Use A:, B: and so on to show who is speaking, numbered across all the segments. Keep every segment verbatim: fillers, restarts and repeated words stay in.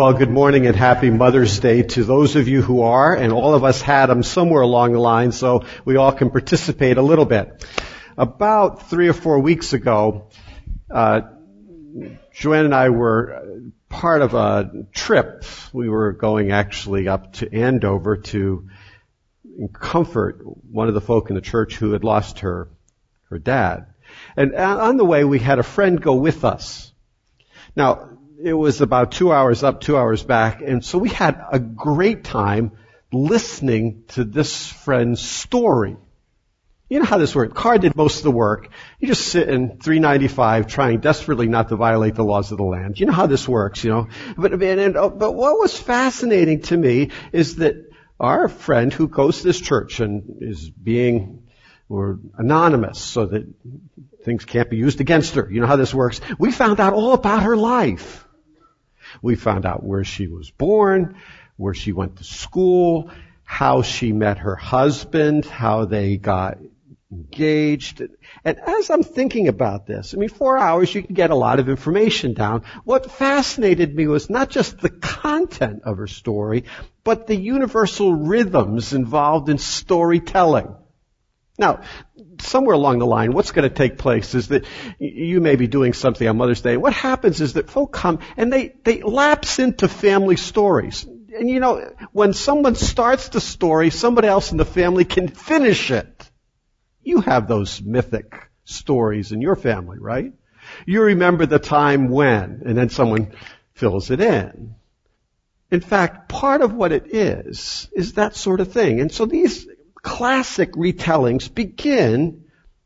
A: Well, good morning and happy Mother's Day to those of you who are, and all of us had them somewhere along the line, so we all can participate a little bit. About three or four weeks ago, uh, Joanne and I were part of a trip. We were going actually up to Andover to comfort one of the folk in the church who had lost her, her dad. And on the way, we had a friend go with us. Now, it was about two hours up, two hours back, and so we had a great time listening to this friend's story. You know how this works. The car did most of the work. You just sit in three ninety-five trying desperately not to violate the laws of the land. You know how this works, you know. But, and, and, but what was fascinating to me is that our friend who goes to this church and is being or anonymous so that things can't be used against her. You know how this works. We found out all about her life. We found out where she was born, where she went to school, how she met her husband, how they got engaged. And as I'm thinking about this, I mean, four hours, you can get a lot of information down. What fascinated me was not just the content of her story, but the universal rhythms involved in storytelling. Now, somewhere along the line, what's going to take place is that you may be doing something on Mother's Day. What happens is that folk come and they, they lapse into family stories. And you know, when someone starts the story, somebody else in the family can finish it. You have those mythic stories in your family, right? You remember the time when, and then someone fills it in. In fact, part of what it is, is that sort of thing. And so these classic retellings begin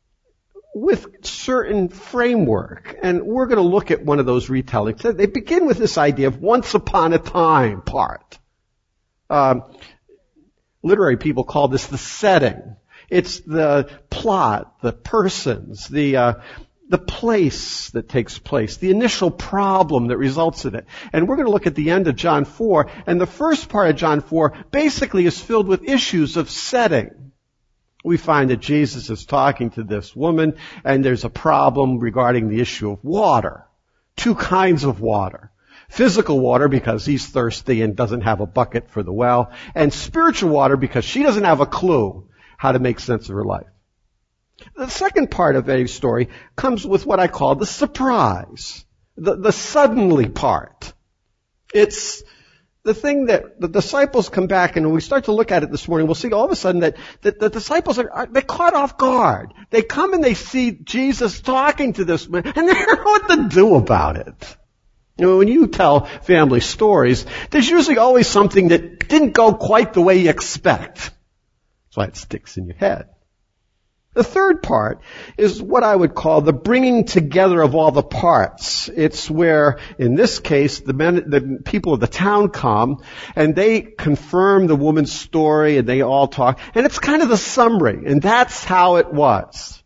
A: with certain framework. And we're going to look at one of those retellings. They begin with this idea of once upon a time part. Um, literary people call this the setting. It's the plot, the persons, the uh, the place that takes place, the initial problem that results in it. And we're going to look at the end of John four, and the first part of John four basically is filled with issues of setting. We find that Jesus is talking to this woman, and there's a problem regarding the issue of water. Two kinds of water. Physical water because he's thirsty and doesn't have a bucket for the well, and spiritual water because she doesn't have a clue how to make sense of her life. The second part of a story comes with what I call the surprise, the, the suddenly part. It's the thing that the disciples come back, and when we start to look at it this morning, we'll see all of a sudden that, that the disciples are, are they're caught off guard. They come and they see Jesus talking to this man, and they don't know what to do about it. You know, when you tell family stories, there's usually always something that didn't go quite the way you expect. That's why it sticks in your head. The third part is what I would call the bringing together of all the parts. It's where, in this case, the men, the people of the town come and they confirm the woman's story and they all talk. And it's kind of the summary. And that's how it was.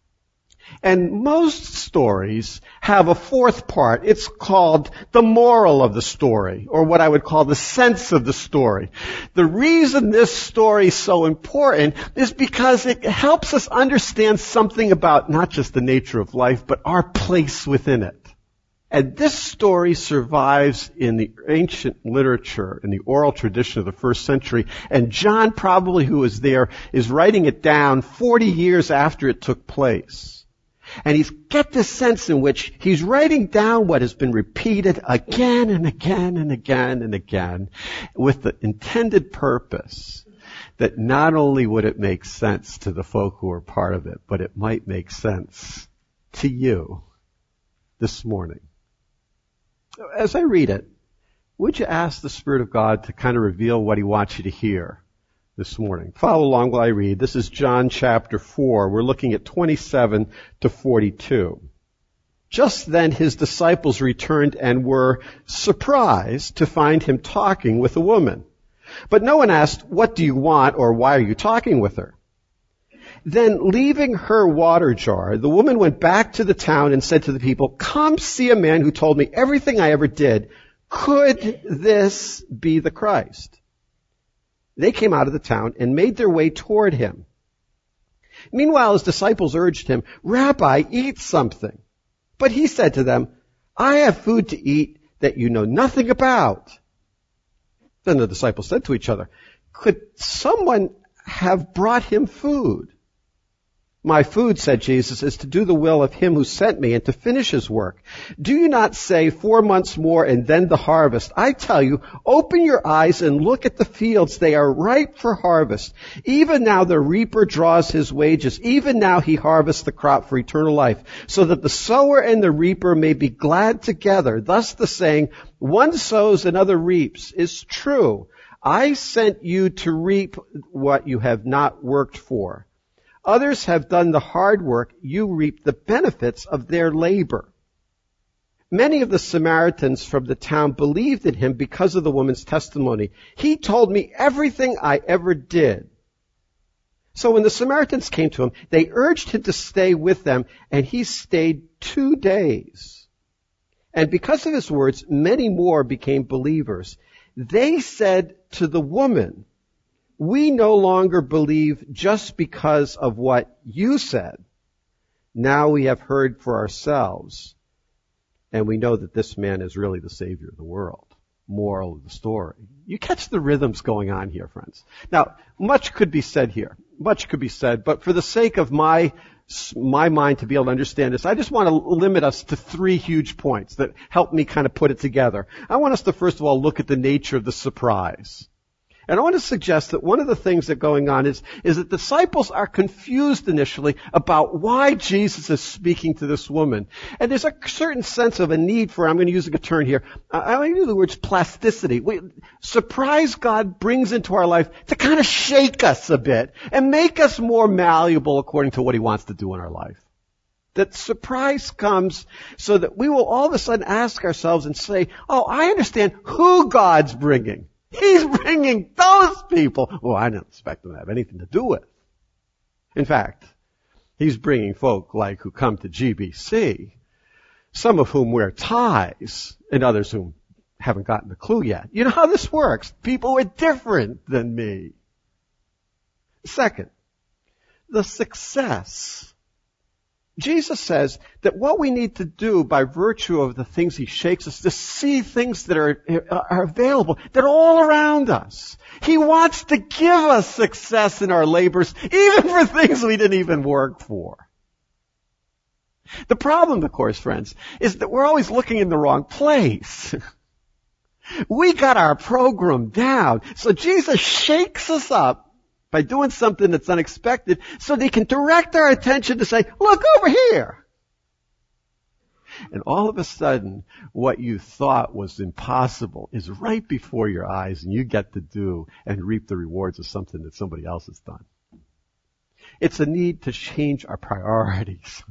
A: And most stories have a fourth part. It's called the moral of the story, or what I would call the sense of the story. The reason this story is so important is because it helps us understand something about not just the nature of life, but our place within it. And this story survives in the ancient literature, in the oral tradition of the first century. And John, probably who was there, is writing it down forty years after it took place. And he's got this sense in which he's writing down what has been repeated again and again and again and again with the intended purpose that not only would it make sense to the folk who are part of it, but it might make sense to you this morning. As I read it, would you ask the Spirit of God to kind of reveal what he wants you to hear this morning? Follow along while I read. This is John chapter four. We're looking at twenty-seven to forty-two. Just then his disciples returned and were surprised to find him talking with a woman. But no one asked, "What do you want?" or "Why are you talking with her?" Then, leaving her water jar, the woman went back to the town and said to the people, "Come see a man who told me everything I ever did. Could this be the Christ?" They came out of the town and made their way toward him. Meanwhile, his disciples urged him, "Rabbi, eat something." But he said to them, "I have food to eat that you know nothing about." Then the disciples said to each other, could someone have brought him food? My food, said Jesus, is to do the will of him who sent me and to finish his work. Do you not say four months more and then the harvest? I tell you, open your eyes and look at the fields. They are ripe for harvest. Even now the reaper draws his wages. Even now he harvests the crop for eternal life, so that the sower and the reaper may be glad together. Thus the saying, one sows, another reaps, is true. I sent you to reap what you have not worked for. Others have done the hard work. You reap the benefits of their labor. Many of the Samaritans from the town believed in him because of the woman's testimony. He told me everything I ever did. So when the Samaritans came to him, they urged him to stay with them, and he stayed two days. And because of his words, many more became believers. They said to the woman, we no longer believe just because of what you said. Now we have heard for ourselves, and we know that this man is really the Savior of the world. Moral of the story. You catch the rhythms going on here, friends. Now, much could be said here. Much could be said, but for the sake of my my mind to be able to understand this, I just want to limit us to three huge points that help me kind of put it together. I want us to first of all look at the nature of the surprise. And I want to suggest that one of the things that going on is, is that disciples are confused initially about why Jesus is speaking to this woman. And there's a certain sense of a need for, I'm going to use a term here, I'm going to use the words plasticity. We, surprise God brings into our life to kind of shake us a bit and make us more malleable according to what he wants to do in our life. That surprise comes so that we will all of a sudden ask ourselves and say, oh, I understand who God's bringing. He's bringing those people who I didn't expect them to have anything to do with. In fact, he's bringing folk like who come to G B C, some of whom wear ties, and others who haven't gotten the clue yet. You know how this works. People are different than me. Second, the success. Jesus says that what we need to do by virtue of the things he shakes us, to see things that are, are available, that are all around us. He wants to give us success in our labors, even for things we didn't even work for. The problem, of course, friends, is that we're always looking in the wrong place. We got our program down. So Jesus shakes us up by doing something that's unexpected so they can direct our attention to say, look over here. And all of a sudden, what you thought was impossible is right before your eyes, and you get to do and reap the rewards of something that somebody else has done. It's a need to change our priorities.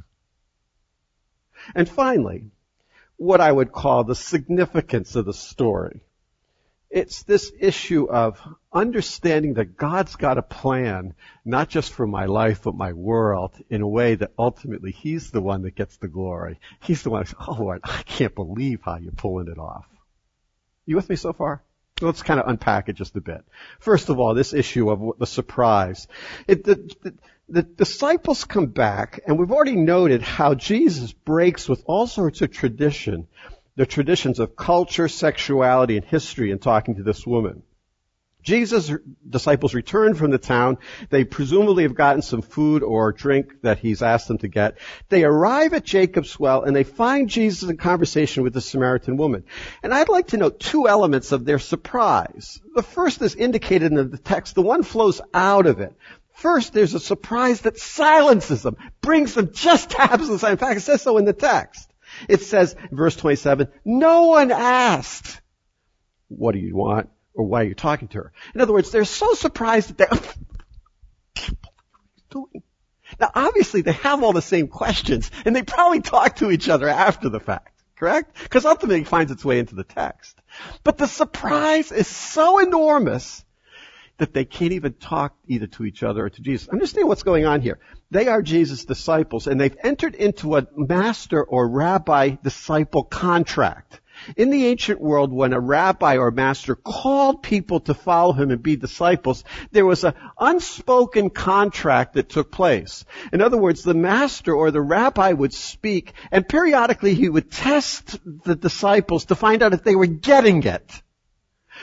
A: And finally, what I would call the significance of the story. It's this issue of understanding that God's got a plan, not just for my life, but my world, in a way that ultimately he's the one that gets the glory. He's the one who says, oh Lord, I can't believe how you're pulling it off. You with me so far? Let's kind of unpack it just a bit. First of all, this issue of the surprise. It, the, the, the disciples come back, and we've already noted how Jesus breaks with all sorts of tradition, the traditions of culture, sexuality, and history in talking to this woman. Jesus' disciples return from the town. They presumably have gotten some food or drink that he's asked them to get. They arrive at Jacob's well, and they find Jesus in conversation with the Samaritan woman. And I'd like to note two elements of their surprise. The first is indicated in the text. The one flows out of it. First, there's a surprise that silences them, brings them just to absolute silence. In fact, it says so in the text. It says, verse twenty-seven, no one asked, what do you want, or why are you talking to her? In other words, they're so surprised that they, what are you doing? Now, obviously, they have all the same questions, and they probably talk to each other after the fact, correct? Because ultimately it finds its way into the text. But the surprise is so enormous that they can't even talk either to each other or to Jesus. Understand what's going on here. They are Jesus' disciples, and they've entered into a master or rabbi-disciple contract. In the ancient world, when a rabbi or master called people to follow him and be disciples, there was an unspoken contract that took place. In other words, the master or the rabbi would speak, and periodically he would test the disciples to find out if they were getting it.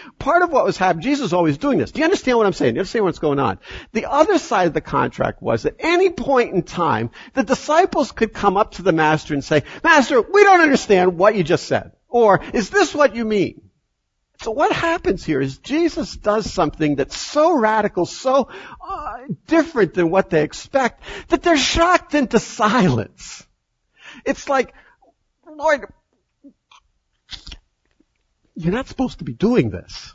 A: Part of what was happening, Jesus was always doing this. Do you understand what I'm saying? Do you understand what's going on? The other side of the contract was at any point in time, the disciples could come up to the master and say, Master, we don't understand what you just said. Or, is this what you mean? So what happens here is Jesus does something that's so radical, so uh, different than what they expect, that they're shocked into silence. It's like, Lord, you're not supposed to be doing this.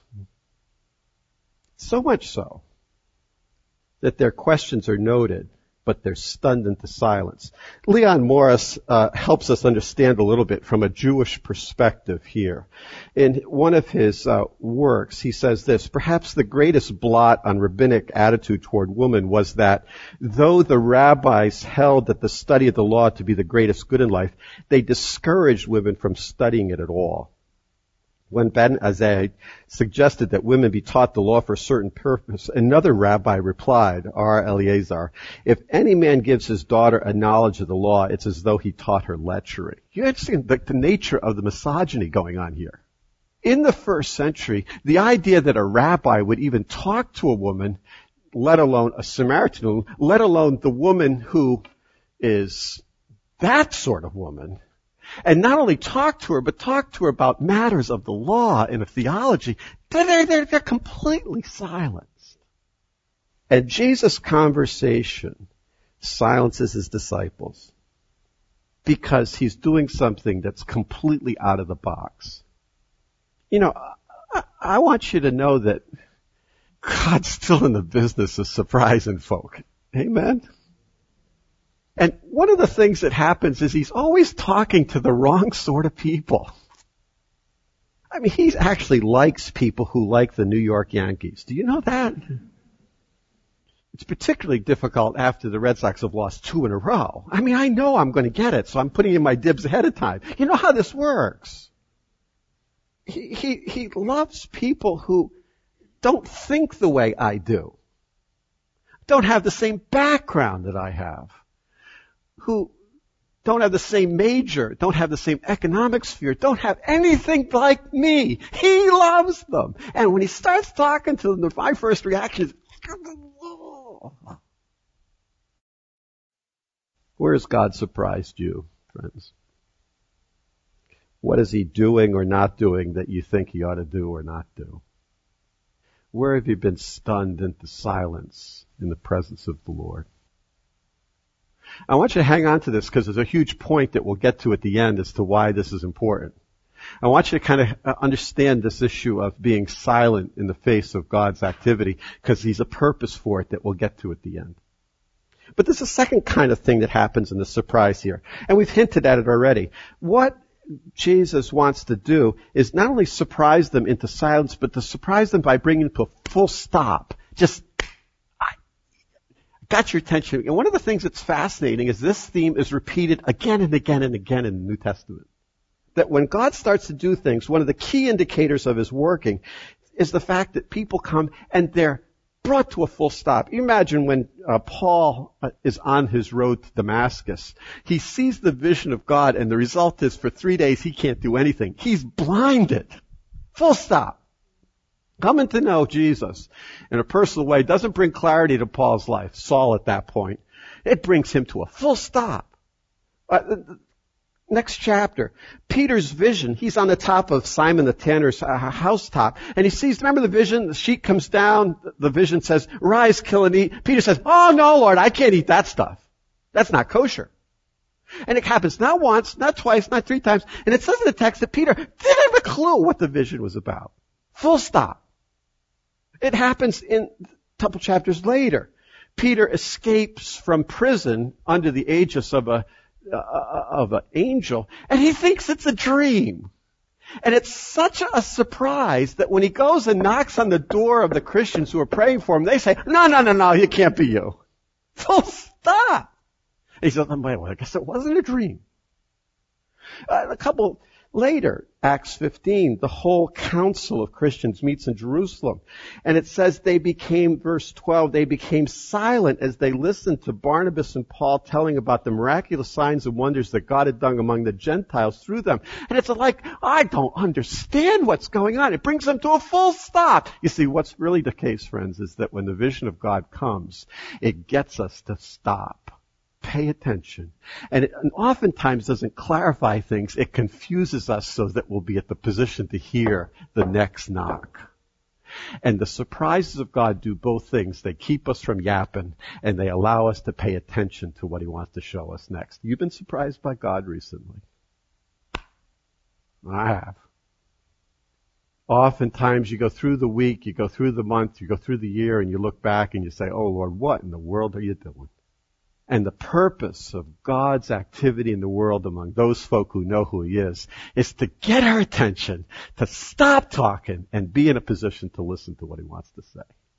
A: So much so that their questions are noted, but they're stunned into silence. Leon Morris uh, helps us understand a little bit from a Jewish perspective here. In one of his uh, works, he says this, perhaps the greatest blot on rabbinic attitude toward women was that though the rabbis held that the study of the law to be the greatest good in life, they discouraged women from studying it at all. When Ben Azai suggested that women be taught the law for a certain purpose, another rabbi replied, R. Eleazar, if any man gives his daughter a knowledge of the law, it's as though he taught her lechery. You understand the, the nature of the misogyny going on here. In the first century, the idea that a rabbi would even talk to a woman, let alone a Samaritan woman, let alone the woman who is that sort of woman, and not only talk to her, but talk to her about matters of the law and of theology, they're, they're, they're completely silenced. And Jesus' conversation silences his disciples because he's doing something that's completely out of the box. You know, I, I want you to know that God's still in the business of surprising folk. Amen? And one of the things that happens is he's always talking to the wrong sort of people. I mean, he actually likes people who like the New York Yankees. Do you know that? It's particularly difficult after the Red Sox have lost two in a row. I mean, I know I'm going to get it, so I'm putting in my dibs ahead of time. You know how this works. He, he, he loves people who don't think the way I do, don't have the same background that I have, who don't have the same major, don't have the same economic sphere, don't have anything like me. He loves them. And when he starts talking to them, my first reaction is, where has God surprised you, friends? What is he doing or not doing that you think he ought to do or not do? Where have you been stunned into silence in the presence of the Lord? I want you to hang on to this because there's a huge point that we'll get to at the end as to why this is important. I want you to kind of understand this issue of being silent in the face of God's activity because he's a purpose for it that we'll get to at the end. But there's a second kind of thing that happens in the surprise here, and we've hinted at it already. What Jesus wants to do is not only surprise them into silence, but to surprise them by bringing them to a full stop. Just got your attention. And one of the things that's fascinating is this theme is repeated again and again and again in the New Testament. That when God starts to do things, one of the key indicators of his working is the fact that people come and they're brought to a full stop. You imagine when uh, Paul uh, is on his road to Damascus, he sees the vision of God and the result is for three days he can't do anything. He's blinded. Full stop. Coming to know Jesus in a personal way doesn't bring clarity to Paul's life, Saul at that point. It brings him to a full stop. Uh, next chapter, Peter's vision. He's on the top of Simon the tanner's uh, housetop, and he sees, remember the vision? The sheet comes down, the vision says, rise, kill and eat. Peter says, oh no, Lord, I can't eat that stuff. That's not kosher. And it happens not once, not twice, not three times. And it says in the text that Peter didn't have a clue what the vision was about. Full stop. It happens in a couple chapters later. Peter escapes from prison under the aegis of a uh, of an angel, and he thinks it's a dream. And it's such a surprise that when he goes and knocks on the door of the Christians who are praying for him, they say, no, no, no, no, it can't be you. Full stop. And he says, oh, well, I guess it wasn't a dream. Uh, a couple Later, Acts fifteen, the whole council of Christians meets in Jerusalem. And it says they became, verse twelve, they became silent as they listened to Barnabas and Paul telling about the miraculous signs and wonders that God had done among the Gentiles through them. And it's like, I don't understand what's going on. It brings them to a full stop. You see, what's really the case, friends, is that when the vision of God comes, it gets us to stop. Pay attention. And it oftentimes doesn't clarify things. It confuses us so that we'll be at the position to hear the next knock. And the surprises of God do both things. They keep us from yapping, and they allow us to pay attention to what He wants to show us next. You've been surprised by God recently? I have. Oftentimes you go through the week, you go through the month, you go through the year, and you look back and you say, oh Lord, what in the world are you doing? And the purpose of God's activity in the world among those folk who know who He is, is to get our attention, to stop talking, and be in a position to listen to what He wants to say.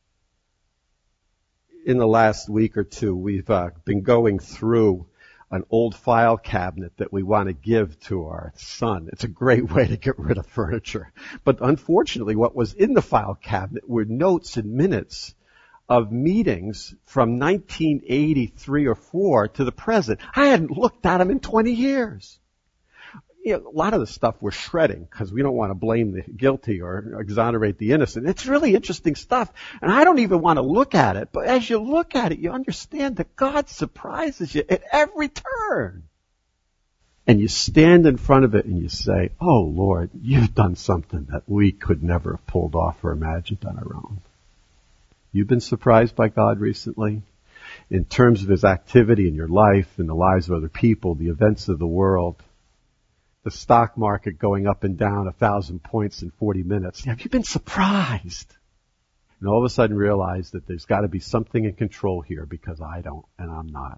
A: In the last week or two, we've uh, been going through an old file cabinet that we want to give to our son. It's a great way to get rid of furniture. But unfortunately, what was in the file cabinet were notes and minutes of meetings from nineteen eighty-three or four to the present. I hadn't looked at them in twenty years. You know, a lot of the stuff we're shredding because we don't want to blame the guilty or exonerate the innocent. It's really interesting stuff, and I don't even want to look at it. But as you look at it, you understand that God surprises you at every turn. And you stand in front of it and you say, oh Lord, you've done something that we could never have pulled off or imagined on our own. You've been surprised by God recently in terms of His activity in your life, in the lives of other people, the events of the world, the stock market going up and down a thousand points in forty minutes. Have you been surprised? And all of a sudden realize that there's got to be something in control here because I don't and I'm not.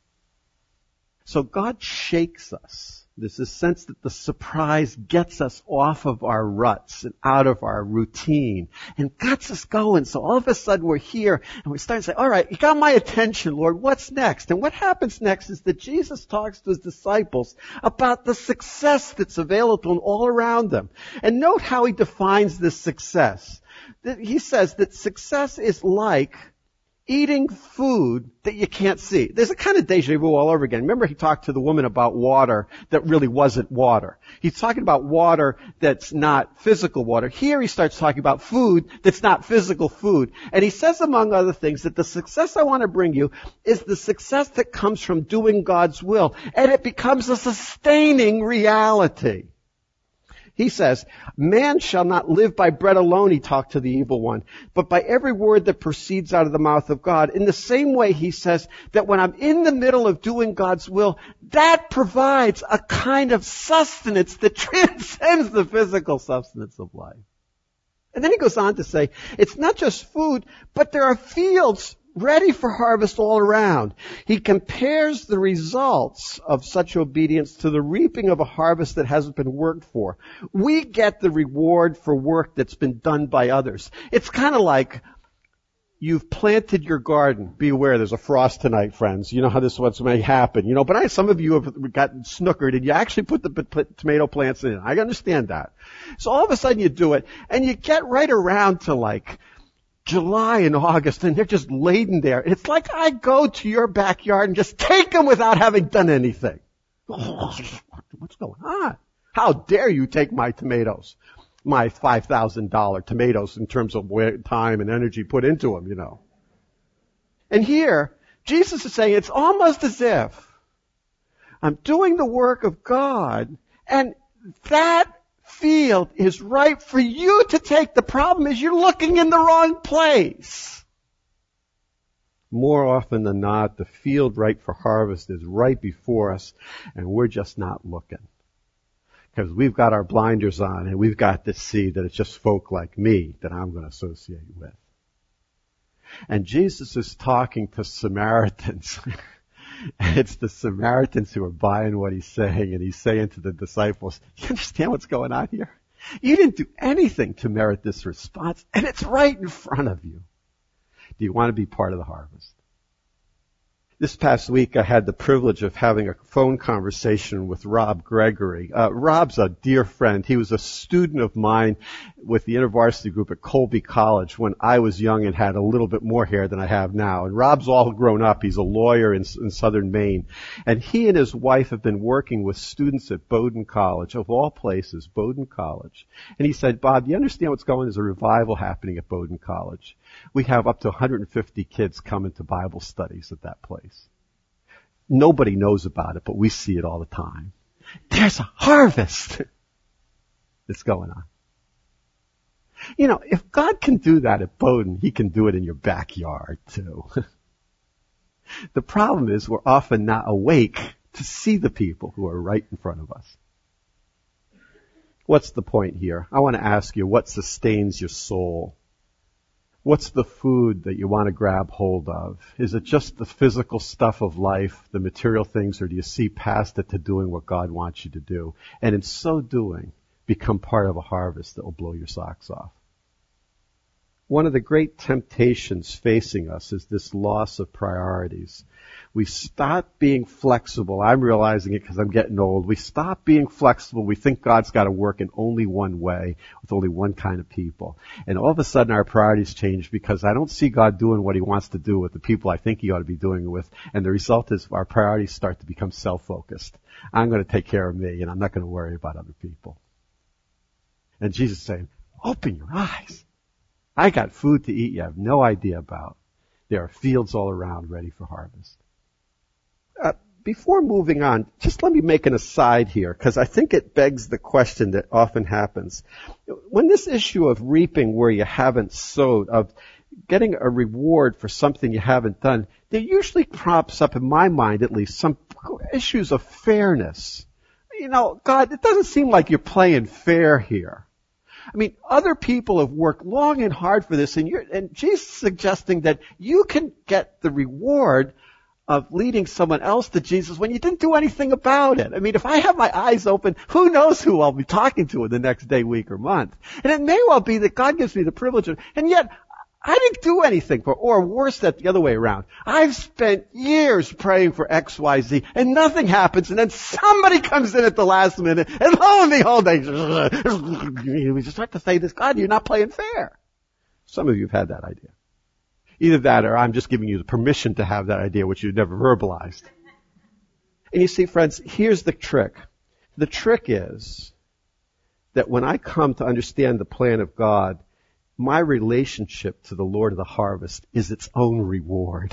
A: So God shakes us. There's a sense that the surprise gets us off of our ruts and out of our routine and gets us going. So all of a sudden we're here and we start to say, all right, you got my attention, Lord. What's next? And what happens next is that Jesus talks to His disciples about the success that's available to them all around them. And note how He defines this success. He says that success is like eating food that you can't see. There's a kind of deja vu all over again. Remember He talked to the woman about water that really wasn't water. He's talking about water that's not physical water. Here He starts talking about food that's not physical food. And He says, among other things, that the success I want to bring you is the success that comes from doing God's will. And it becomes a sustaining reality. He says, man shall not live by bread alone, He talked to the evil one, but by every word that proceeds out of the mouth of God. In the same way, He says that when I'm in the middle of doing God's will, that provides a kind of sustenance that transcends the physical sustenance of life. And then He goes on to say, it's not just food, but there are fields ready for harvest all around. He compares the results of such obedience to the reaping of a harvest that hasn't been worked for. We get the reward for work that's been done by others. It's kind of like you've planted your garden. Be aware, there's a frost tonight, friends. You know how this what's may happen. You know, but I, some of you have gotten snookered and you actually put the p- tomato plants in. I understand that. So all of a sudden you do it and you get right around to like July and August, and they're just laden there. It's like I go to your backyard and just take them without having done anything. What's going on? How dare you take my tomatoes, my five thousand dollars tomatoes in terms of time and energy put into them, you know. And here, Jesus is saying it's almost as if I'm doing the work of God, and that field is right for you to take. The problem is you're looking in the wrong place. More often than not, the field ripe for harvest is right before us, and we're just not looking. Because we've got our blinders on, and we've got to see that it's just folk like me that I'm going to associate with. And Jesus is talking to Samaritans. And it's the Samaritans who are buying what He's saying, and He's saying to the disciples, do you understand what's going on here? You didn't do anything to merit this response, and it's right in front of you. Do you want to be part of the harvest? This past week, I had the privilege of having a phone conversation with Rob Gregory. Uh, Rob's a dear friend. He was a student of mine with the InterVarsity group at Colby College when I was young and had a little bit more hair than I have now. And Rob's all grown up. He's a lawyer in, in southern Maine. And he and his wife have been working with students at Bowdoin College, of all places, Bowdoin College. And he said, Bob, do you understand what's going on? There's a revival happening at Bowdoin College. We have up to one hundred fifty kids coming to Bible studies at that place. Nobody knows about it, but we see it all the time. There's a harvest that's going on. You know, if God can do that at Bowdoin, He can do it in your backyard too. The problem is we're often not awake to see the people who are right in front of us. What's the point here? I want to ask you, what sustains your soul? What's the food that you want to grab hold of? Is it just the physical stuff of life, the material things, or do you see past it to doing what God wants you to do? And in so doing, become part of a harvest that will blow your socks off. One of the great temptations facing us is this loss of priorities. We stop being flexible. I'm realizing it because I'm getting old. We stop being flexible. We think God's got to work in only one way with only one kind of people. And all of a sudden our priorities change because I don't see God doing what He wants to do with the people I think He ought to be doing it with. And the result is our priorities start to become self-focused. I'm going to take care of me and I'm not going to worry about other people. And Jesus is saying, open your eyes. I got food to eat you have no idea about. There are fields all around ready for harvest. Uh, before moving on, just let me make an aside here, because I think it begs the question that often happens. When this issue of reaping where you haven't sowed, of getting a reward for something you haven't done, there usually props up, in my mind at least, some issues of fairness. You know, God, it doesn't seem like you're playing fair here. I mean, other people have worked long and hard for this, and you're, and Jesus is suggesting that you can get the reward of leading someone else to Jesus when you didn't do anything about it. I mean, if I have my eyes open, who knows who I'll be talking to in the next day, week, or month. And it may well be that God gives me the privilege of, and yet, I didn't do anything for, or worse, that the other way around. I've spent years praying for X, Y, Z, and nothing happens, and then somebody comes in at the last minute, and lo and behold, they we just start to say this, God, you're not playing fair. Some of you have had that idea. Either that, or I'm just giving you the permission to have that idea, which you never verbalized. And you see, friends, here's the trick. The trick is that when I come to understand the plan of God, my relationship to the Lord of the harvest is its own reward.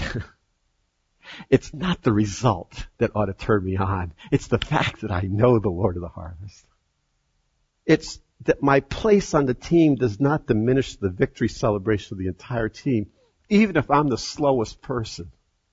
A: It's not the result that ought to turn me on. It's the fact that I know the Lord of the harvest. It's that my place on the team does not diminish the victory celebration of the entire team, even if I'm the slowest person.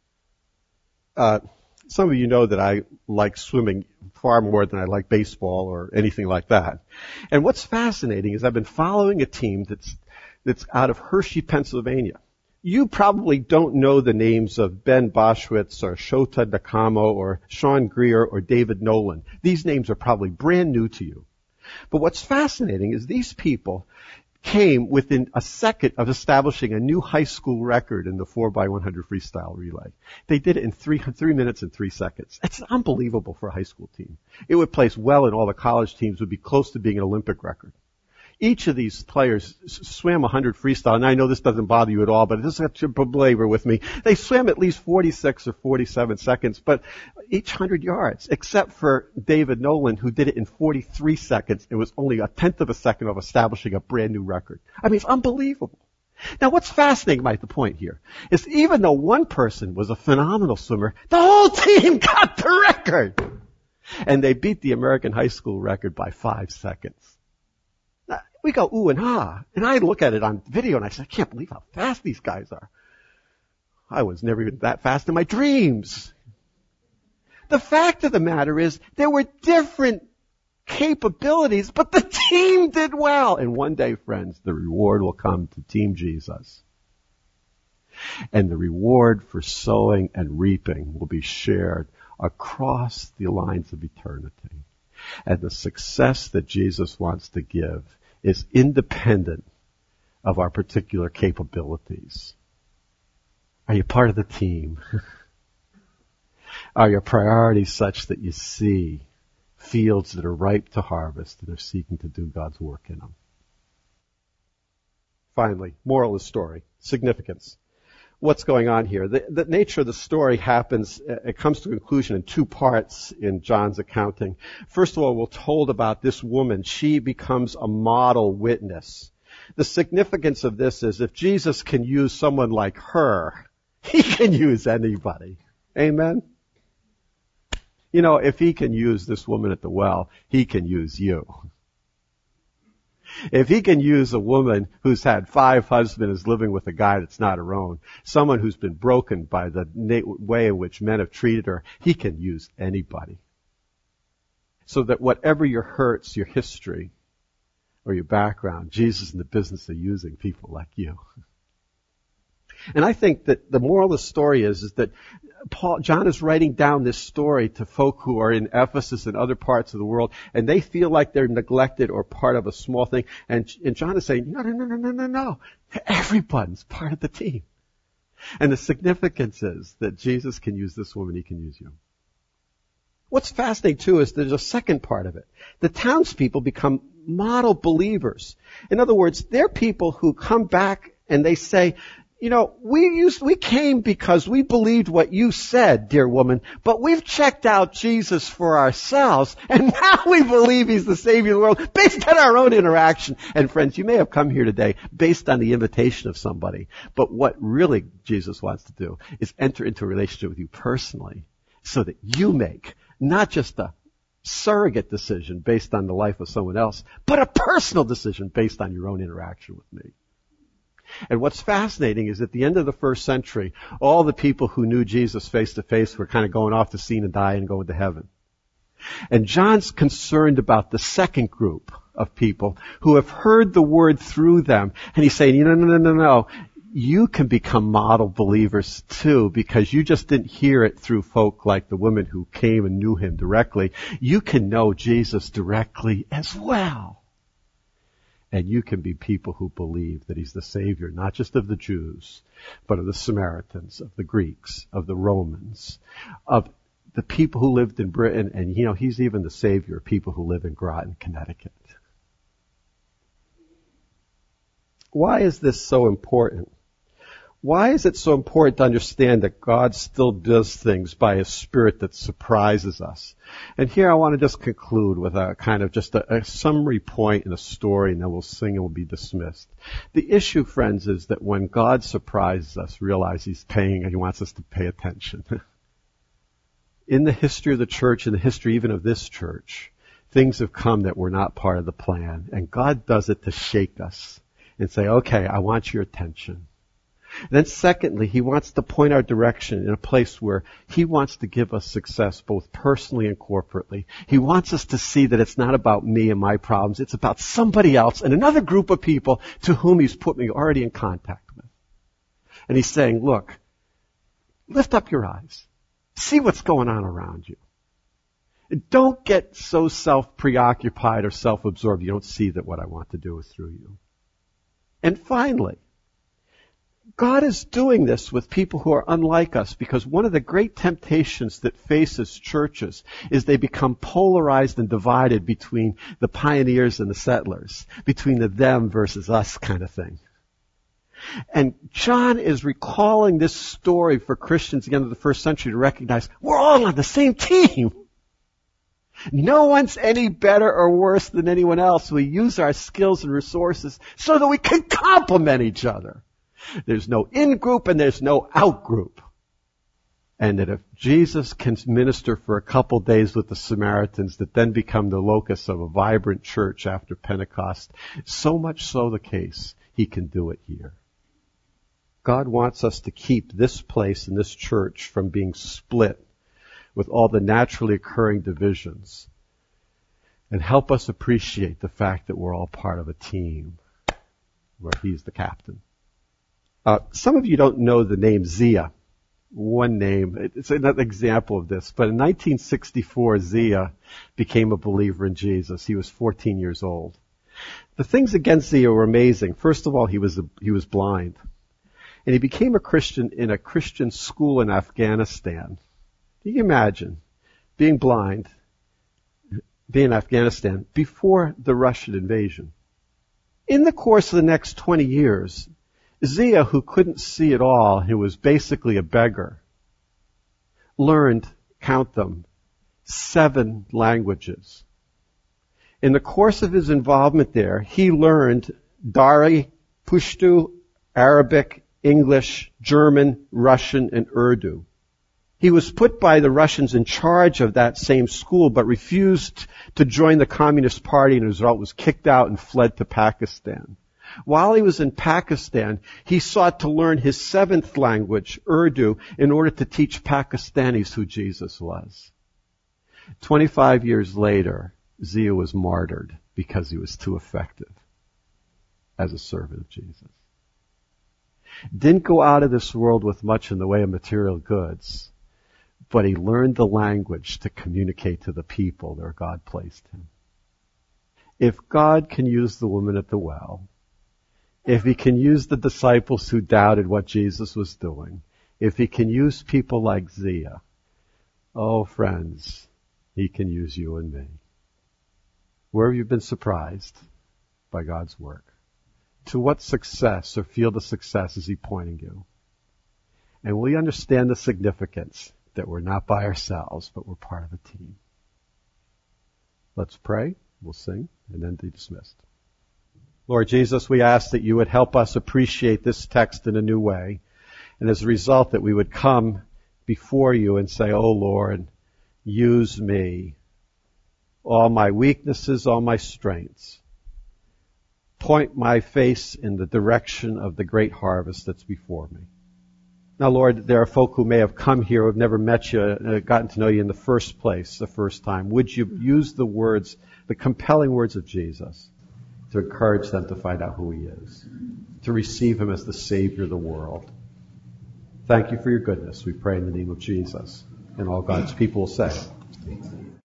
A: Uh, some of you know that I like swimming far more than I like baseball or anything like that. And what's fascinating is I've been following a team that's that's out of Hershey, Pennsylvania. You probably don't know the names of Ben Boschwitz or Shota Nakamo or Sean Greer or David Nolan. These names are probably brand new to you. But what's fascinating is these people came within a second of establishing a new high school record in the four by one hundred freestyle relay. They did it in three, three minutes and three seconds. It's unbelievable for a high school team. It would place well in all the college teams, would be close to being an Olympic record. Each of these players swam one hundred freestyle, and I know this doesn't bother you at all, but this is a belabor with me. They swam at least forty-six or forty-seven seconds, but each one hundred yards, except for David Nolan, who did it in forty-three seconds. It was only a tenth of a second of establishing a brand new record. I mean, it's unbelievable. Now, what's fascinating about the point here is even though one person was a phenomenal swimmer, the whole team got the record. And they beat the American high school record by five seconds. We go, ooh and ah. And I look at it on video and I say, I can't believe how fast these guys are. I was never even that fast in my dreams. The fact of the matter is there were different capabilities, but the team did well. And one day, friends, the reward will come to Team Jesus. And the reward for sowing and reaping will be shared across the lines of eternity. And the success that Jesus wants to give is independent of our particular capabilities. Are you part of the team? Are your priorities such that you see fields that are ripe to harvest and are seeking to do God's work in them? Finally, moral of the story, significance. What's going on here? The, the nature of the story happens, it comes to conclusion in two parts in John's accounting. First of all, we're told about this woman. She becomes a model witness. The significance of this is if Jesus can use someone like her, he can use anybody. Amen? You know, if he can use this woman at the well, he can use you. If he can use a woman who's had five husbands, is living with a guy that's not her own, someone who's been broken by the way in which men have treated her, he can use anybody. So that whatever your hurts, your history, or your background, Jesus is in the business of using people like you. And I think that the moral of the story is, is that Paul, John is writing down this story to folk who are in Ephesus and other parts of the world, and they feel like they're neglected or part of a small thing. And, and John is saying, no, no, no, no, no, no, no. Everyone's part of the team. And the significance is that Jesus can use this woman, he can use you. What's fascinating, too, is there's a second part of it. The townspeople become model believers. In other words, they're people who come back and they say, you know, we used, we came because we believed what you said, dear woman, but we've checked out Jesus for ourselves, and now we believe he's the Savior of the world based on our own interaction. And friends, you may have come here today based on the invitation of somebody, but what really Jesus wants to do is enter into a relationship with you personally so that you make not just a surrogate decision based on the life of someone else, but a personal decision based on your own interaction with me. And what's fascinating is at the end of the first century, all the people who knew Jesus face to face were kind of going off the scene and dying and going to heaven. And John's concerned about the second group of people who have heard the word through them. And he's saying, no, no, no, no, no. You can become model believers too, because you just didn't hear it through folk like the women who came and knew him directly. You can know Jesus directly as well. And you can be people who believe that he's the Savior, not just of the Jews, but of the Samaritans, of the Greeks, of the Romans, of the people who lived in Britain, and, you know, he's even the Savior of people who live in Groton, Connecticut. Why is this so important? Why is it so important to understand that God still does things by His Spirit that surprises us? And here I want to just conclude with a kind of just a, a summary point in a story, and then we'll sing and we'll be dismissed. The issue, friends, is that when God surprises us, realize He's paying and He wants us to pay attention. In the history of the church, in the history even of this church, things have come that were not part of the plan, and God does it to shake us and say, okay, I want your attention. And then secondly, He wants to point our direction in a place where He wants to give us success both personally and corporately. He wants us to see that it's not about me and my problems. It's about somebody else and another group of people to whom He's put me already in contact with. And He's saying, look, lift up your eyes. See what's going on around you. And don't get so self-preoccupied or self-absorbed you don't see that what I want to do is through you. And finally, God is doing this with people who are unlike us, because one of the great temptations that faces churches is they become polarized and divided between the pioneers and the settlers, between the them versus us kind of thing. And John is recalling this story for Christians again of the first century to recognize we're all on the same team. No one's any better or worse than anyone else. We use our skills and resources so that we can complement each other. There's no in-group and there's no out-group. And that if Jesus can minister for a couple days with the Samaritans that then become the locus of a vibrant church after Pentecost, so much so the case, He can do it here. God wants us to keep this place and this church from being split with all the naturally occurring divisions and help us appreciate the fact that we're all part of a team where He's the captain. Uh, some of you don't know the name Zia. One name. It's another example of this. But in nineteen sixty-four, Zia became a believer in Jesus. He was fourteen years old. The things against Zia were amazing. First of all, he was, a, he was blind. And he became a Christian in a Christian school in Afghanistan. Can you imagine being blind, being in Afghanistan before the Russian invasion? In the course of the next twenty years, Zia, who couldn't see at all, who was basically a beggar, learned, count them, seven languages. In the course of his involvement there, he learned Dari, Pashto, Arabic, English, German, Russian, and Urdu. He was put by the Russians in charge of that same school, but refused to join the Communist Party, and as a result was kicked out and fled to Pakistan. While he was in Pakistan, he sought to learn his seventh language, Urdu, in order to teach Pakistanis who Jesus was. Twenty-five years later, Zia was martyred because he was too effective as a servant of Jesus. Didn't go out of this world with much in the way of material goods, but he learned the language to communicate to the people where God placed him. If God can use the woman at the well, if he can use the disciples who doubted what Jesus was doing, if he can use people like Zia, oh friends, he can use you and me. Where have you been surprised by God's work? To what success or field of success is he pointing you? And will you understand the significance that we're not by ourselves, but we're part of a team? Let's pray, we'll sing, and then be dismissed. Lord Jesus, we ask that you would help us appreciate this text in a new way, and as a result that we would come before you and say, oh Lord, use me, all my weaknesses, all my strengths. Point my face in the direction of the great harvest that's before me. Now, Lord, there are folk who may have come here who have never met you, uh, gotten to know you in the first place, the first time. Would you use the words, the compelling words of Jesus, to encourage them to find out who he is, to receive him as the Savior of the world. Thank you for your goodness. We pray in the name of Jesus. And all God's people will say,